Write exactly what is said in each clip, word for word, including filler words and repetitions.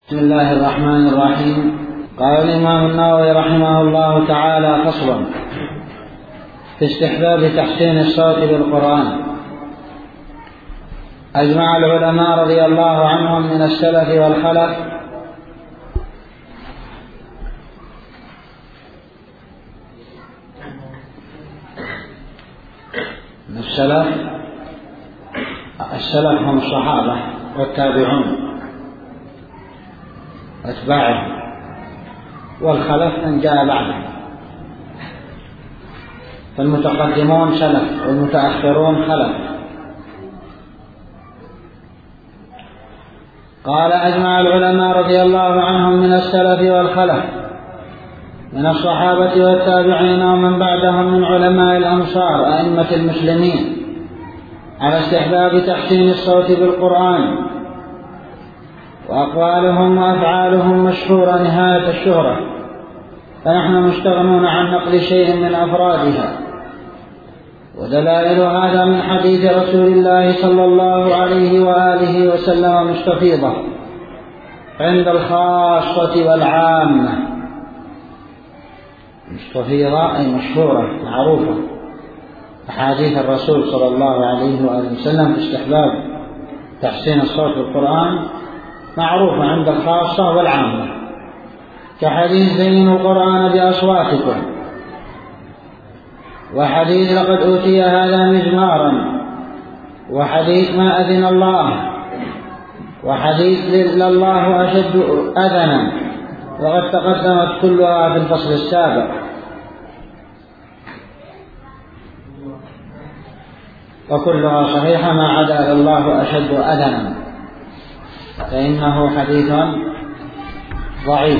بسم الله الرحمن الرحيم. قال الإمام النووي رحمه الله تعالى: فصل في استحباب تحسين الصوت بالقرآن. أجمع العلماء رضي الله عنهم من السلف والخلف من السلف السلف هم الصحابة والتابعون واتباعهم، والخلف من جاء بعدهم، فالمتقدمون سلف والمتأخرون خلف. قال: أجمع العلماء رضي الله عنهم من السلف والخلف من الصحابة والتابعين ومن بعدهم من علماء الأمصار أئمة المسلمين على استحباب تحسين الصوت بالقرآن، وأقوالهم وأفعالهم مشهورة نهاية الشهرة، فنحن مستغنون عن نقل شيء من أفرادها. ودلائل هذا من حديث رسول الله صلى الله عليه وآله وسلم مستفيضة عند الخاصة والعامة. مستفيضة أي مشهورة معروفة. أحاديث الرسول صلى الله عليه وآله وسلم في استحباب تحسين الصوت بالقرآن معروفة عند الخاصة والعامة، كحديث زينوا القرآن بأصواتكم، وحديث لقد أوتي هذا مزمارا، وحديث ما أذن الله، وحديث لله أشد أذنا، وقد تقدمت كلها في الفصل السابق. وكلها صحيحة ما عدا الله أشد أذنا، فإنه حديث ضعيف.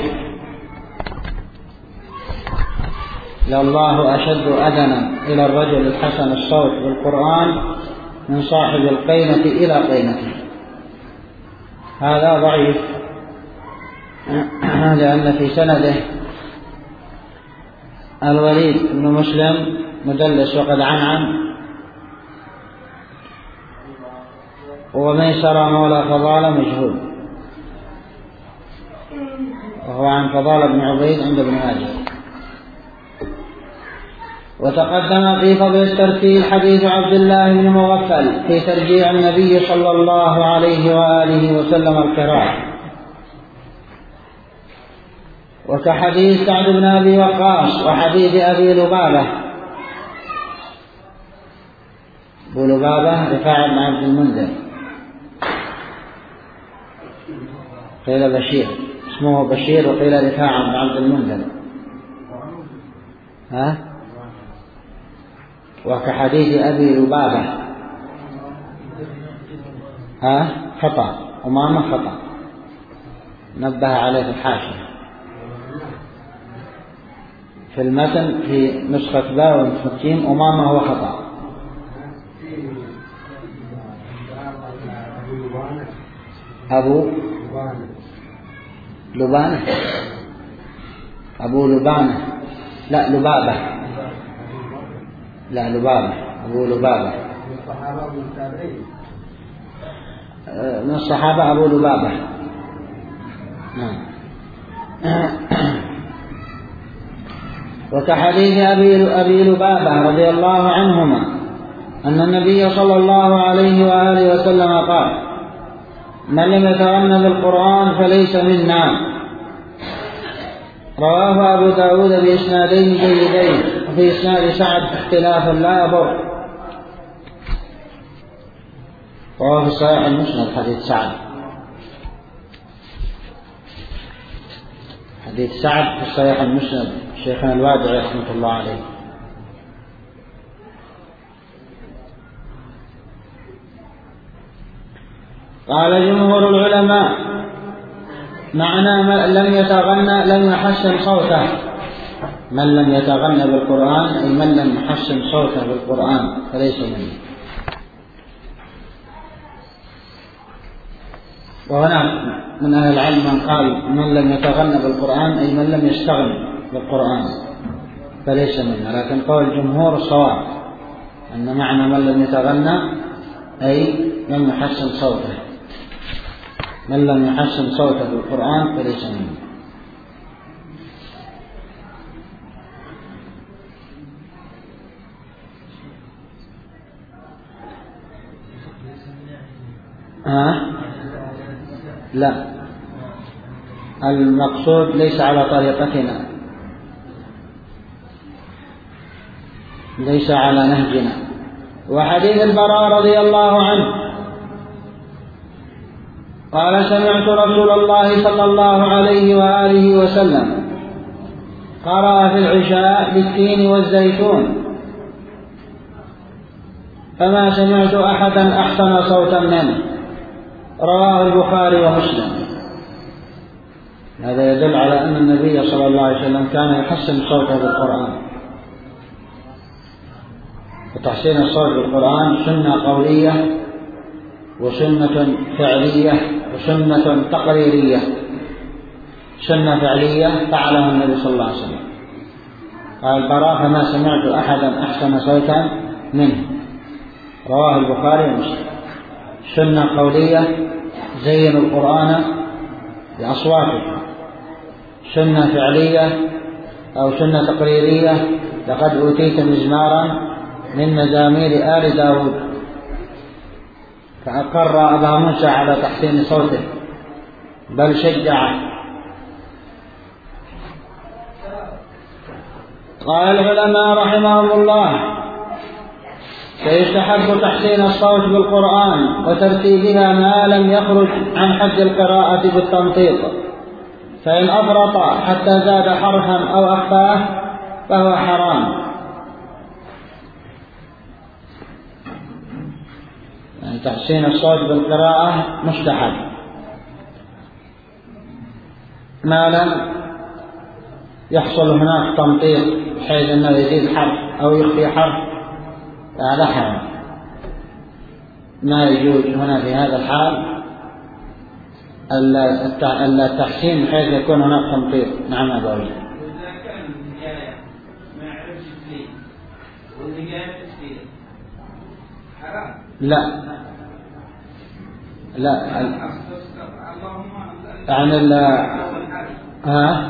لله أشد أذنا إلى الرجل الحسن الصوت بالقرآن من صاحب القينة إلى قينته، هذا ضعيف، لأن في سنده الوليد بن مسلم مدلس وقد عنعن، وميسر مولى فضالة مجهول، وهو عن فضالة بن عبيد عند ابن ماجه. وتقدم في فضل الترتيل حديث عبد الله بن مغفل في ترجيع النبي صلى الله عليه وآله وسلم القراءة، وكحديث سعد بن أبي وقاص وحديث أبي لبابة. أبو لبابة رفاعة بن عبد المنذر، قيل بشير، اسمه بشير، وقيل رفاعة بن عبد المنذر. ها؟ وكحديث أبي لبابة. ها؟ خطأ، أمامة خطأ، نبه عليه في الحاشية في المتن في نسخة باء ونسخة جيم، أمامة هو خطأ. أبو لبانة، أبو لبانة، لا لبابة، لا لبابة، أبو لبابة من الصحابة أبو لبابة. وكحديث أبي, أبي لبابة رضي الله عنهما أن النبي صلى الله عليه وآله وسلم قال: من لم يتغنى بالقرآن فليس منا. رواه أبو داود بإسنادين جيدين، وفي إسناد سعد اختلاف لا يضر. وهو في الصحيح المسند حديث سعد، حديث سعد في الصحيح المسند، شيخنا الوادعي رحمة الله عليه. قال جمهور العلماء: معنى من لم يتغنى لم يحسن صوته. من لم يتغنى بالقرآن أي من لم يحسن صوته بالقرآن فليس منه. وهناك من أهل العلم من قال: من لم يتغنى بالقرآن أي من لم يستغنى بالقرآن فليس منه، لكن قول الجمهور الصواب أن معنى من لم يتغنى أي لم يحسن صوته. من لم يحسن صوته بالقرآن فليس منه. ها؟ لا، المقصود ليس على طريقتنا، ليس على نهجنا. وحديث البراء رضي الله عنه قال سمعت رسول الله صلى الله عليه وآله وسلم قرأ في العشاء بالتين والزيتون فما سمعت أحدا أحسن صوتا منه، رواه البخاري ومسلم. هذا يدل على أن النبي صلى الله عليه وسلم كان يحسن صوته بالقرآن. وتحسين الصوت بالقرآن سنة قولية وسنة فعلية وسنة تقريرية. سنة فعلية فعلها النبي صلى الله عليه وسلم، قال البراء فما سمعت أحدا أحسن صوتا منه، رواه البخاري ومسلم. سنة قولية زينوا القرآن بأصواتكم. سنة فعلية أو سنة تقريرية لقد أوتيت مزمارا من مزامير آل داود، فأقر أبا موسى على تحسين صوته بل شجعه. قال العلماء رحمهم الله فيستحب تحسين الصوت بالقرآن وترتيبها ما لم يخرج عن حد القراءة بالتنطيط، فإن أفرط حتى زاد حرفا أو أخفاه فهو حرام. يعني تحسين الصوت بالقراءة مستحب ما لم يحصل هناك تنطيط بحيث أنه يزيد حرف أو يخفي حرف، هذا حرام. ما يجوز هنا في هذا الحال التحسين بحيث يكون هناك تنطيط. نعم أبو علي. لا لا يعني ال ها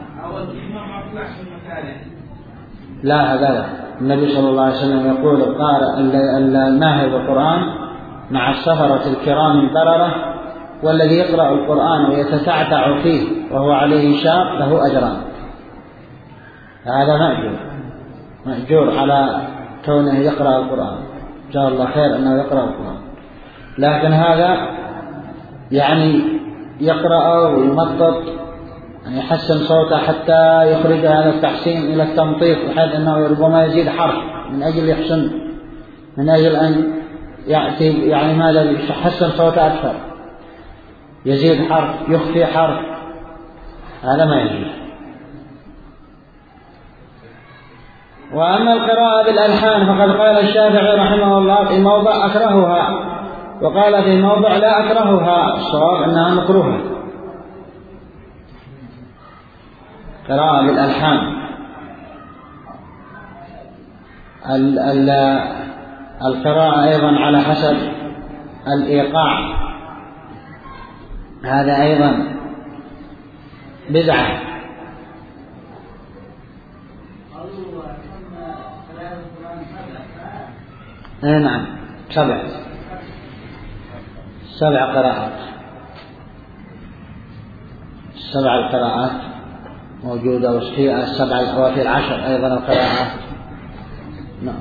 لا هذا النبي صلى الله عليه وسلم يقول القارئ الناهي بالقرآن مع السفرة الكرام البررة والذي يقرأ القرآن ويتتعتع فيه وهو عليه شاق له أجران. هذا مأجور مأجور على كونه يقرأ القرآن، جزاه الله خير أنه يقرأ القرآن. لكن هذا يعني يقرأ ويمطط يعني يحسن صوته حتى يخرج هذا التحسين إلى التمطيط بحيث أنه ربما يزيد حرف من أجل يحسن من أجل أن يأتي يعني ماذا يحسن صوته أكثر، يزيد حرف يخفي حرف، هذا ما يجوز. وأما القراءة بالألحان فقد قال الشافعي رحمه الله في موضع أكرهها، وقال في موضع لا أكرهها، الصواب أنها مكروهة. قراءة بالألحان ال ال القراءة أيضا على حسب الإيقاع، هذا أيضا بدعة. اي نعم سبع سبع قراءات، سبع القراءات موجودة، وفي السبع وفي العشر أيضا القراءات. نعم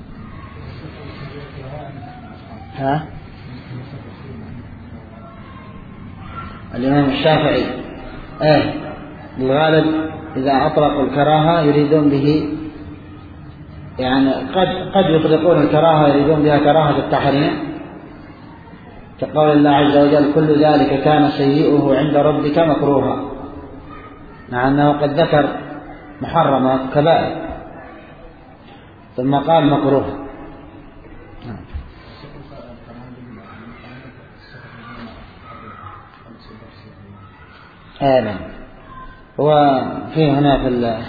ها الإمام الشافعي ايه بالغالب إذا أطلقوا الكراهة يريدون به يعني قد قد يطلقون الكراهة يريدون بها كراهة التحريم، كقول الله عز وجل كل ذلك كان سيئه عند ربك مكروها، مع أنه قد ذكر محرمات كبائر ثم قال مكروه. آمين. هو في هنا في ال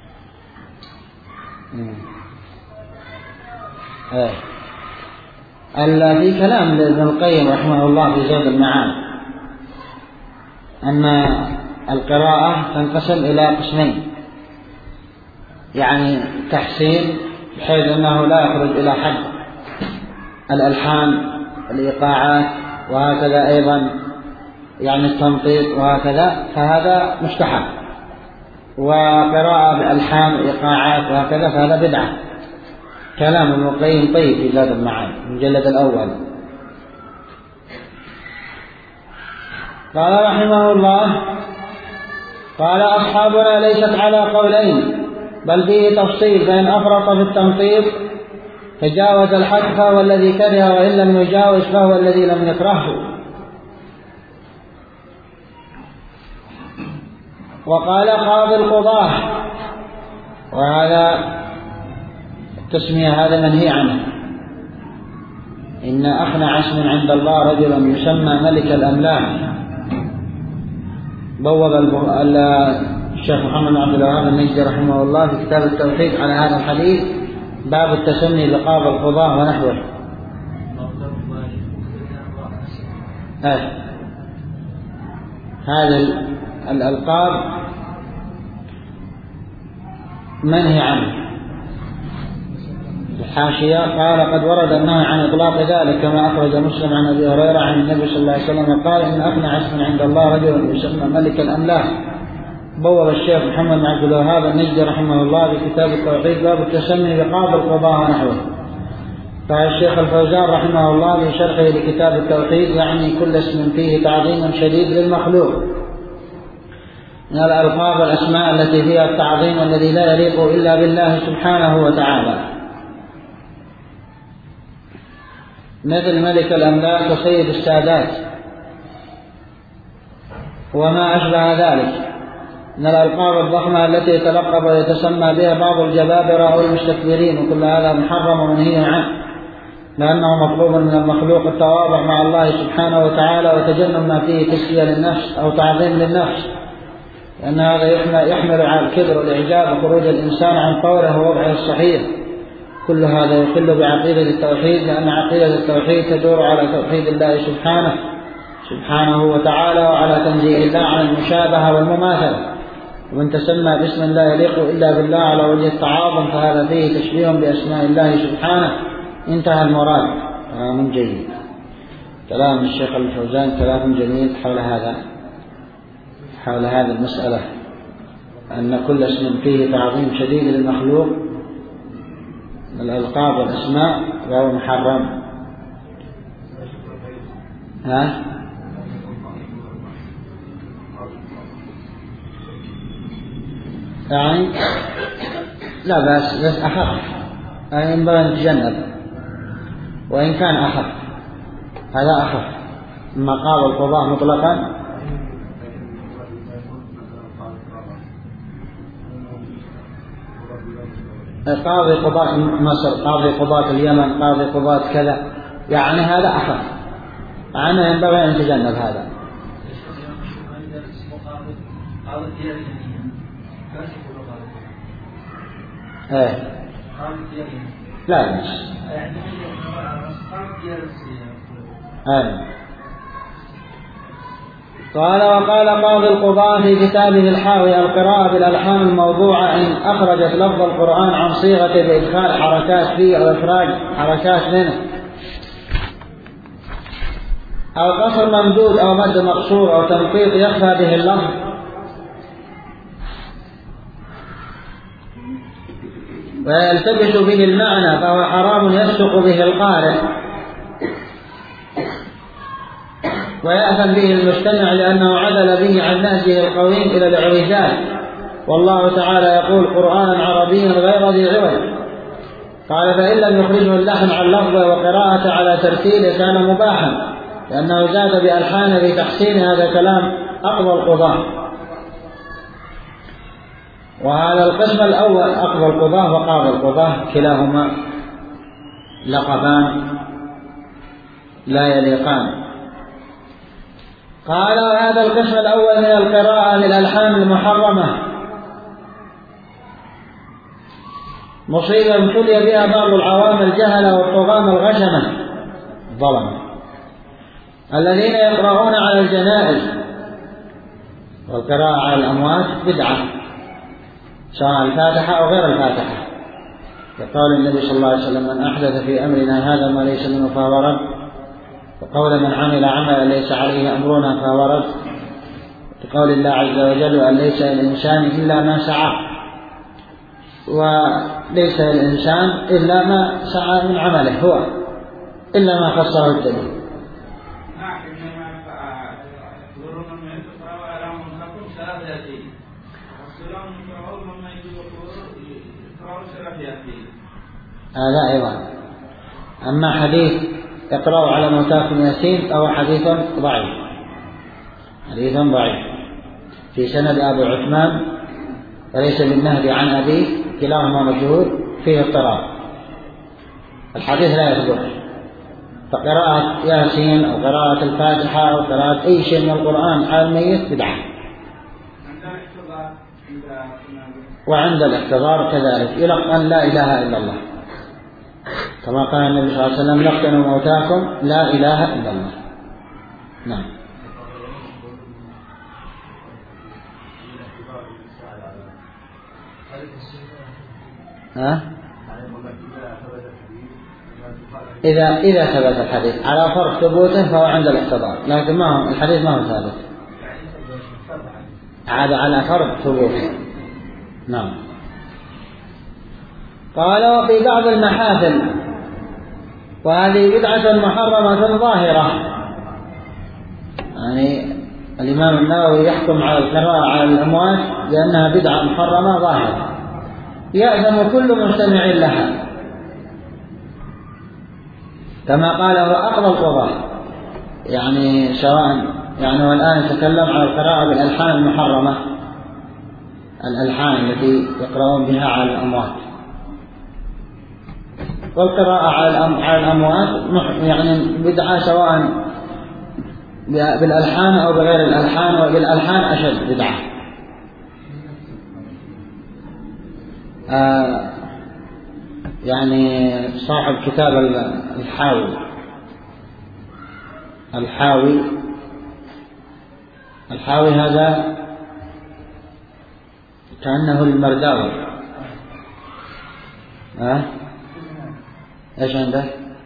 آه. في كلام لابن القيم رحمه الله في زاد المعاد أن القراءة تنقسم إلى قسمين، يعني تحسين بحيث أنه لا يخرج إلى حد الألحان الإيقاعات وهكذا، أيضا يعني التنطيط وهكذا، فهذا مستحب. وقراءة بألحان إيقاعات وهكذا فهذا بدعة. كلام ابن القيم طيب في زاد المعاد المجلد الأول. قال رحمه الله: قال أصحابنا ليست على قولين بل فيه تفصيل، فإن أفرط في التنطيط تجاوز الحد فهو الذي كره، وإن لم يجاوز فهو الذي لم يكرهه. وقال قاضي القضاة، وهذا التسمية هذا منهي عنه، إن أخنع اسم عند الله رجلا يسمى ملك الأملاك. بوب الشيخ محمد عبد الوهاب النجدي رحمه الله في كتاب التوحيد على هذا الحديث باب التسمي بقاضي القضاة ونحوه. آه. هذا الألقاب منهي عنه. الحاشية قال: قد ورد النهي عن إطلاق ذلك كما أخرج مسلم عن أبي هريرة عن النبي صلى الله عليه وسلم قال: إن أخنع اسم عند الله رجل يسمى ملك الأملاك. بوب الشيخ محمد بن عبد الوهاب النجدي رحمه الله في كتاب التوحيد باب التسمي بقاضي القضاة ونحوه. فالشيخ الفوزان رحمه الله في شرحه لكتاب التوحيد يعني كل اسم فيه تعظيم شديد للمخلوق من الألقاب والأسماء التي فيها التعظيم الذي لا يليق إلا بالله سبحانه وتعالى، مثل ملك الأملاك وسيد السادات وما أشبه ذلك من الألقاب الضخمة التي يتلقب ويتسمى بها بعض الجبابرة أو المستكبرين، وكل هذا محرم ومنهي عنه، لأنه مطلوب من المخلوق التواضع مع الله سبحانه وتعالى وتجنب ما فيه تسلية للنفس أو تعظيم للنفس، لأن هذا يحمل على الكبر والإعجاب وخروج الإنسان عن طوره ووضعه الصحيح. كل هذا يخل بعقيدة التوحيد، لأن عقيدة التوحيد تدور على توحيد الله سبحانه سبحانه وتعالى وعلى تنزيه الله عن المشابهة والمماثلة. ومن تسمى باسم لا يليق إلا بالله على وجه التعاظم فهذا فيه تشبيه بأسماء الله سبحانه. انتهى المراد. كلام جيد. كلام الشيخ الفوزان كلام جميل حول هذا حول هذه المسألة، أن كل اسم فيه تعظيم شديد للمخلوق من الألقاب والأسماء فهو محرم. ها؟ يعني لا بأس، بس أخف، يعني ينبغي أن نتجنب وإن كان أخف، هذا أخف مما قال القضاء مطلقا. قاضي قضاة مصر، قاضي قضاة اليمن، قاضي قضاة كذا، يعني هذا أخف، عنه ينبغي أن نتجنب هذا. ايه لا لا ايه. قال: وقال قاضي القضاة في كتابه الحاوي: القراءة بالألحان الموضوعة إن أخرجت لفظ القرآن عن صيغة بإدخال حركات فيه أو إخراج حركات منه أو قصر ممدود أو مد مقصور أو تنقيط يخفى به اللفظ ويلتبس به المعنى فهو حرام يفسق به القارئ ويأثم به المستمع لأنه عدل به عن نهجه القويم إلى الإعوجاج. والله تعالى يقول: قرآنا عربيا غير ذي عوج. قال: فإن لم يخرجه اللحن عن لفظه وقراءة على ترتيله كان مباحا، لأنه زاد بألحانه في تحسين هذا كلام أقوى القضاة. وهذا القسم الأول أقوى القضاة وقاضي القضاة كلاهما لقبان لا يليقان. قال: هذا القسم الأول من القراءة للألحان المحرمة مصيبة ابتلي بها بعض العوام الجهلة والطغاة الغشمة الظلمة الذين يقرؤون على الجنائز والقراءة على الأموات بدعة، سواء الفاتحة أو غير الفاتحة، كقول النبي صلى الله عليه وسلم: من أحدث في أمرنا هذا ما ليس منه فهو رد، وقول من عمل عملا ليس عليه أمرنا فهو رد، كقول الله عز وجل: أن ليس للإنسان إلا ما سعى، وليس للإنسان إلا ما سعى من عمله هو إلا ما خصه الدليل. هذا أيضا. أما حديث اقرأوا على موتاكم ياسين فهو حديث ضعيف، حديث ضعيف في سند أبو عثمان وليس بالنهدي عن أبيه، كلاهما مجهول، فيه اضطراب، الحديث لا يثبت. فقراءة ياسين أو قراءة الفاتحة أو قراءة أي شيء من القرآن على الميت بدعة، وعند الاحتضار كذلك يلقن لا إله إلا الله، كما قال النبي صلى الله عليه وسلم: لقنوا موتاكم لا إله إلا الله. نعم. ها؟ إذا إذا ثبت الحديث على فرض ثبوته فهو عند الاحتضار، لكن ما هو الحديث ما هو ثابت، عاد على فرض ثبوته. نعم. قال: وفي بعض المحافل، وهذه بدعة محرمة ظاهرة، يعني الإمام النووي يحكم على القراءة على الأموات بأنها بدعة محرمة ظاهرة، يأثم كل مستمع لها، كما قال هو أقضى القضاء، يعني سواء يعني والآن يتكلم على القراءة بالألحان المحرمة، الألحان التي يقرؤون بها على الأموات، والقراءة على الأموات يعني بدعة سواء بالألحان أو بغير الألحان، وبالألحان أشد بدعة. آه يعني صاحب كتاب الحاوي الحاوي الحاوي هذا كأنه المرداوي. ها أه؟ ايش عنده؟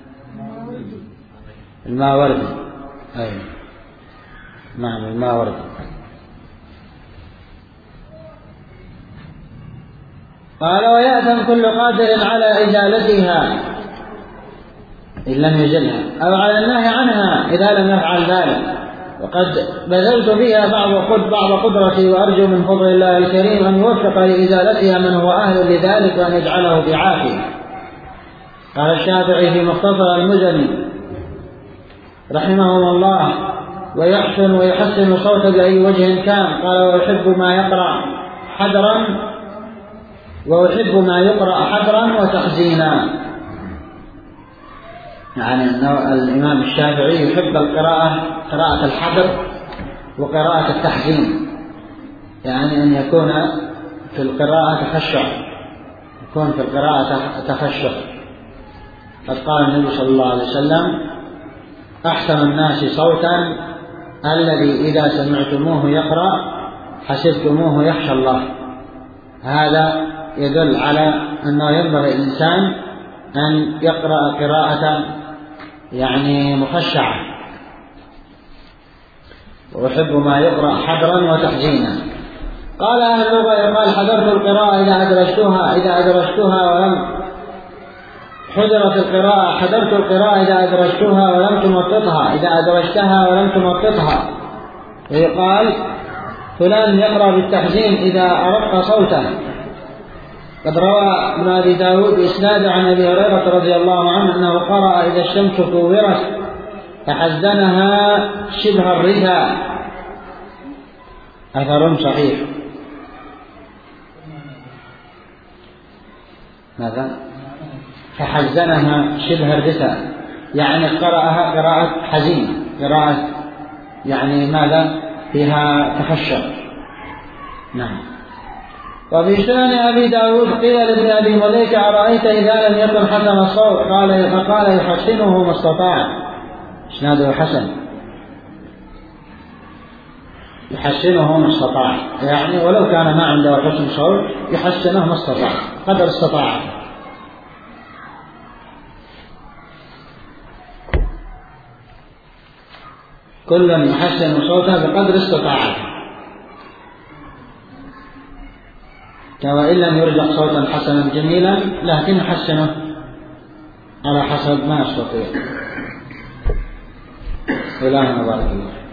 الماوردي. ايوه نعم الماوردي. قال: ويأثم كل قادر على إزالتها إن لم يزلها، أو على النهي عنها إذا لم يفعل ذلك، وقد بذلت فيها بعض بعض قدرتي، وأرجو من فضل الله الكريم أن يوفق لإزالتها من هو أهل لذلك، وأن يجعله في عافية. قال الشافعي في مختصر المزني رحمه الله: ويحسن ويحسن صوت بأي وجه كان. قال: ويحب ما يقرأ حذرا ويحب ما يقرأ حذرا وتحزينا. يعني الإمام الشافعي يحب القراءة قراءة الحذر وقراءة التحزين، يعني أن يكون في القراءة تخشع، يكون في القراءة تخشع. قد قال النبي صلى الله عليه وسلم: أحسن الناس صوتا الذي إذا سمعتموه يقرأ حسبتموه يخشى الله. هذا يدل على أنه ينبغي الإنسان أن يقرأ قراءة يعني مخشعة. ويحب ما يقرأ حذرا وتحزينا. قال أهل اللغة يقال: حذرت القراءة إذا أدرجتها إذا أدرجتها ولم حذرت القراءة حذرت القراءة إذا أدرجتها ولم تمططها إذا أدرجتها ولم تمططها. ويقال: فلان يقرأ بالتحزين إذا أرق صوته. قد روى ابن أبي داود بإسناد عن أبي هريرة رضي الله عنه أنه قرأ: إذا الشمس كورت فحزنها شبه الرثا. أثر صحيح. ماذا؟ فحزنها شبه الرثا، يعني قرأها قراءة حزين، قراءة يعني ماذا؟ فيها تخشع. نعم. وفي سنن أبي داود قيل لابن أبي مليكة: أرأيت إذا لم يكن حسن الصوت؟ قال: فقال: يحسنه ما استطاع. إسناده حسن يحسنه ما استطاع، يعني ولو كان ما عنده حسن صوت يحسنه ما استطاع قدر استطاع. كل يحسن صوته بقدر استطاعته، وإن لم يرزق صوتا حسنا جميلا لكن يحسنه على حسب ما يستطيع. إلهنا بارك الله.